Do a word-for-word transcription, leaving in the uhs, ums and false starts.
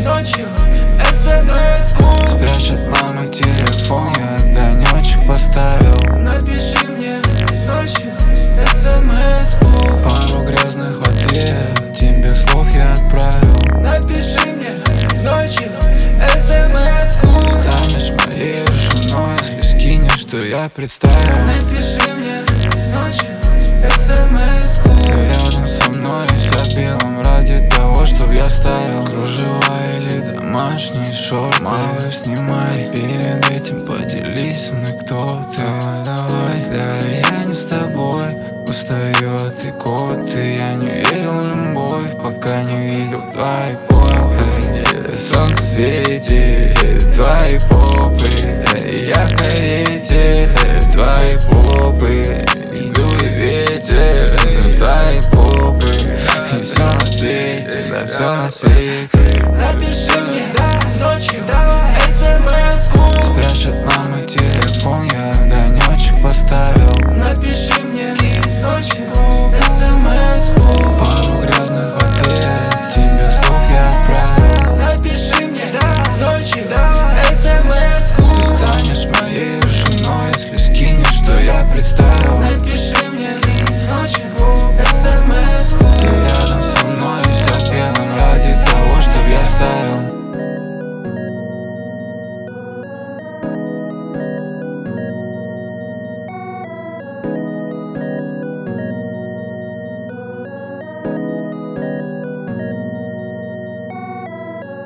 ночью смс-ку. Спрячет мама телефон, я огонечек поставил. Напиши мне ночью смс-ку. Пару грязных ответов тебе слов я отправил. Напиши мне ночью смс-ку. Ты станешь моей женой, если скинешь, что я представил. Напиши мне ночью смс-ку. Ты рядом со мной, вся белым ради того, чтоб я ставил. Кружева или домашние шорты, малыш, снимай. Перед этим поделись со мной, кто ты. Давай, да, я не с тобой. Устаю от икоты, я не верил в любовь, пока не видел твои попы. Солнце светит, твои попы. Я в карете, твои попы. Дует ветер, твои попы. И все на свете, да все на свете. Напиши мне ночью смс-ку. Спрячет мама телефон, я огонечек поставил. Напиши мне ночью